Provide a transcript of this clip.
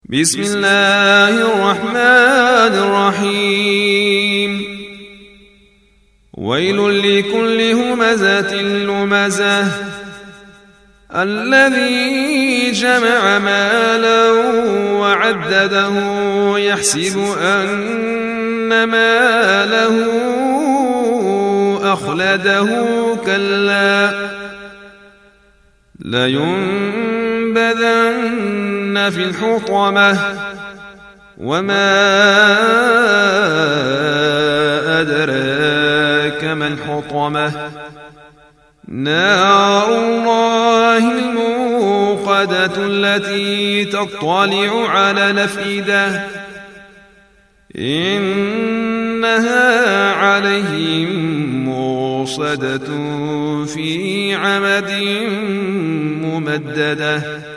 بسم الله الرحمن الرحيم ويل لكل همزة لمزة الذي جمع مالا وعدده يحسب أن ماله أخلده كلا لينبذن في الحطمة وما أدراك ما الحطمة نار الله الموقدة التي تطلع على الأفئدة إنها عليهم موصدة في عمد ممددة